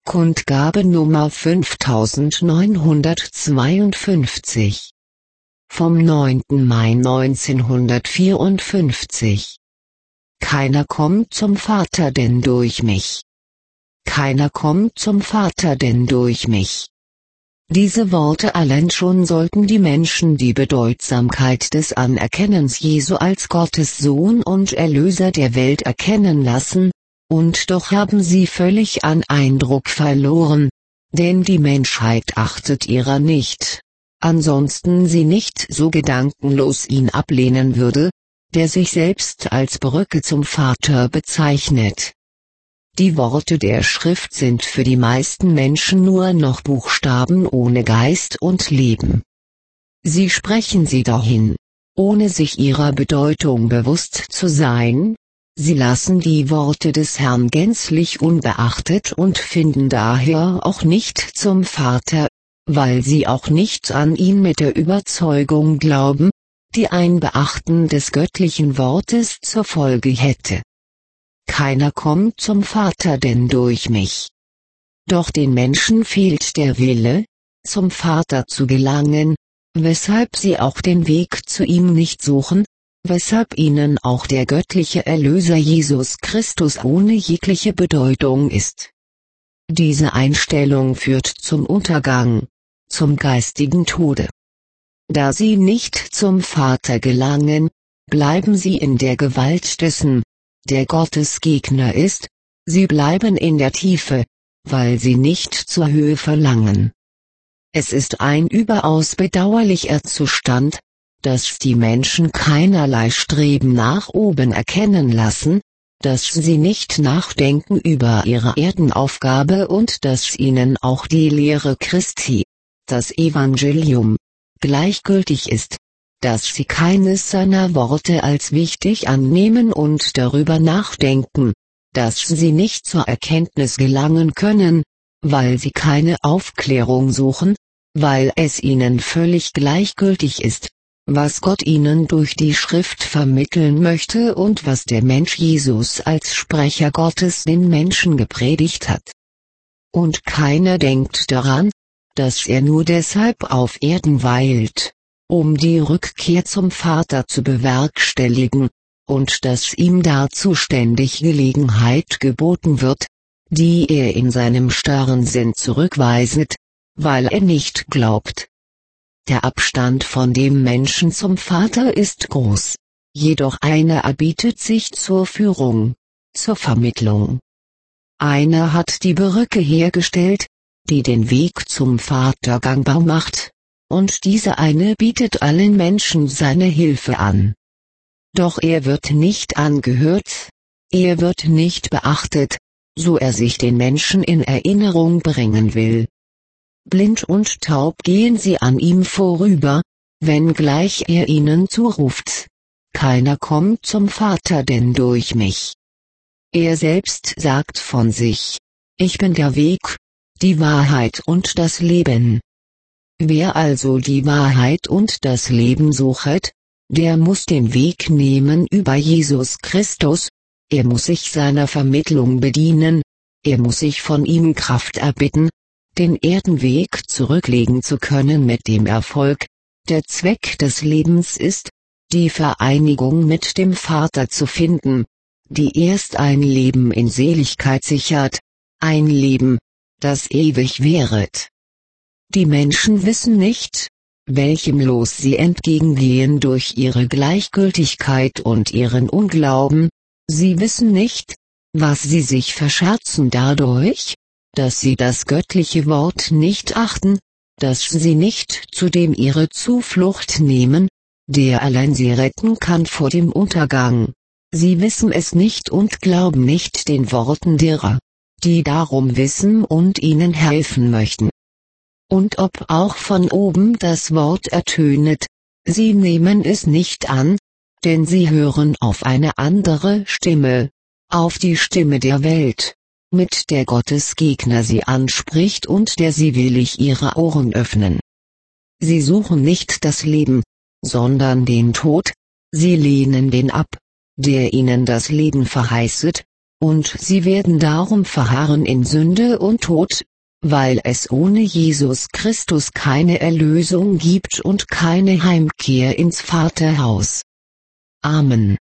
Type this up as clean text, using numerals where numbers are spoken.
Kundgabe Nummer 5952. Vom 9. Mai 1954. Keiner kommt zum Vater denn durch mich. Keiner kommt zum Vater denn durch mich. Diese Worte allein schon sollten die Menschen die Bedeutsamkeit des Anerkennens Jesu als Gottes Sohn und Erlöser der Welt erkennen lassen, und doch haben sie völlig an Eindruck verloren, denn die Menschheit achtet ihrer nicht, ansonsten sie nicht so gedankenlos ihn ablehnen würde, der sich selbst als Brücke zum Vater bezeichnet. Die Worte der Schrift sind für die meisten Menschen nur noch Buchstaben ohne Geist und Leben. Sie sprechen sie dahin, ohne sich ihrer Bedeutung bewusst zu sein. Sie lassen die Worte des Herrn gänzlich unbeachtet und finden daher auch nicht zum Vater, weil sie auch nicht an ihn mit der Überzeugung glauben, die ein Beachten des göttlichen Wortes zur Folge hätte. Keiner kommt zum Vater denn durch mich. Doch den Menschen fehlt der Wille, zum Vater zu gelangen, weshalb sie auch den Weg zu ihm nicht suchen, weshalb ihnen auch der göttliche Erlöser Jesus Christus ohne jegliche Bedeutung ist. Diese Einstellung führt zum Untergang, zum geistigen Tode. Da sie nicht zum Vater gelangen, bleiben sie in der Gewalt dessen, der Gottes Gegner ist, sie bleiben in der Tiefe, weil sie nicht zur Höhe verlangen. Es ist ein überaus bedauerlicher Zustand, dass die Menschen keinerlei Streben nach oben erkennen lassen, dass sie nicht nachdenken über ihre Erdenaufgabe und dass ihnen auch die Lehre Christi, das Evangelium, gleichgültig ist, dass sie keines seiner Worte als wichtig annehmen und darüber nachdenken, dass sie nicht zur Erkenntnis gelangen können, weil sie keine Aufklärung suchen, weil es ihnen völlig gleichgültig ist, was Gott ihnen durch die Schrift vermitteln möchte und was der Mensch Jesus als Sprecher Gottes den Menschen gepredigt hat. Und keiner denkt daran, dass er nur deshalb auf Erden weilt, um die Rückkehr zum Vater zu bewerkstelligen, und dass ihm dazu ständig Gelegenheit geboten wird, die er in seinem starren Sinn zurückweiset, weil er nicht glaubt. Der Abstand von dem Menschen zum Vater ist groß, jedoch einer erbietet sich zur Führung, zur Vermittlung. Einer hat die Brücke hergestellt, die den Weg zum Vater gangbar macht, und dieser eine bietet allen Menschen seine Hilfe an. Doch er wird nicht angehört, er wird nicht beachtet, so er sich den Menschen in Erinnerung bringen will. Blind und taub gehen sie an ihm vorüber, wenngleich er ihnen zuruft: Keiner kommt zum Vater denn durch mich. Er selbst sagt von sich: Ich bin der Weg, die Wahrheit und das Leben. Wer also die Wahrheit und das Leben suchet, der muss den Weg nehmen über Jesus Christus, er muss sich seiner Vermittlung bedienen, er muss sich von ihm Kraft erbitten, den Erdenweg zurücklegen zu können mit dem Erfolg. Der Zweck des Lebens ist, die Vereinigung mit dem Vater zu finden, die erst ein Leben in Seligkeit sichert, ein Leben, das ewig währet. Die Menschen wissen nicht, welchem Los sie entgegengehen durch ihre Gleichgültigkeit und ihren Unglauben, sie wissen nicht, was sie sich verscherzen dadurch, dass sie das göttliche Wort nicht achten, dass sie nicht zu dem ihre Zuflucht nehmen, der allein sie retten kann vor dem Untergang. Sie wissen es nicht und glauben nicht den Worten derer, die darum wissen und ihnen helfen möchten. Und ob auch von oben das Wort ertönet, sie nehmen es nicht an, denn sie hören auf eine andere Stimme, auf die Stimme der Welt, mit der Gottes Gegner sie anspricht und der sie willig ihre Ohren öffnen. Sie suchen nicht das Leben, sondern den Tod, sie lehnen den ab, der ihnen das Leben verheißet, und sie werden darum verharren in Sünde und Tod, weil es ohne Jesus Christus keine Erlösung gibt und keine Heimkehr ins Vaterhaus. Amen.